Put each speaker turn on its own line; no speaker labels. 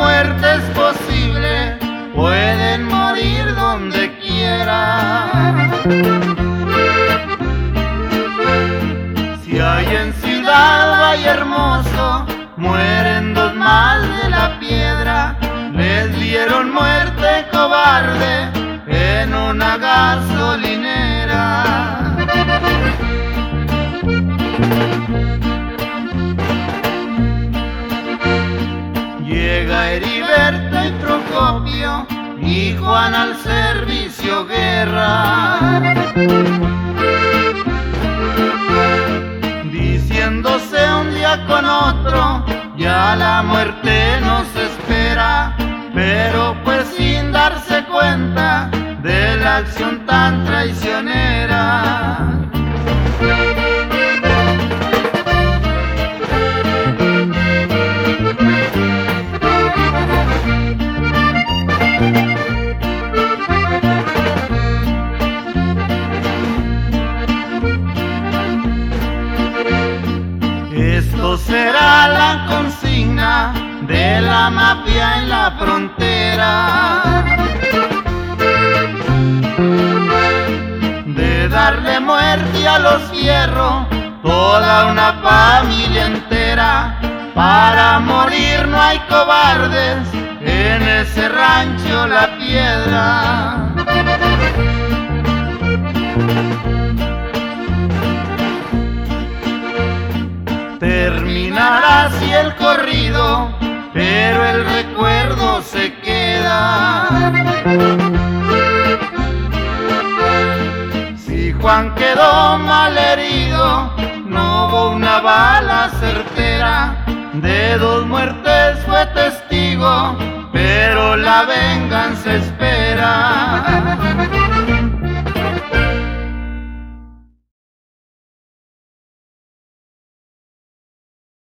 muerte es posible, pueden morir donde quiera. Si hay en Ciudad Valle Hermoso, mueren dos más de la piedra. Les dieron muerte cobarde en una gasolinera. Llega Heriberto y Procopio y Juan al servicio guerra, diciéndose un día con otro, ya la muerte nos espera, pero pues sin darse cuenta de la acción tan traicionera. Esto será la consigna de la mafia en la frontera, de darle muerte a los fierros, toda una familia entera. Para morir no hay cobardes en ese rancho La Piedra. Terminará así el corrido, pero el recuerdo se queda. Si Juan quedó mal herido, no hubo una bala certera. De dos muertes fue testigo, pero la venganza espera.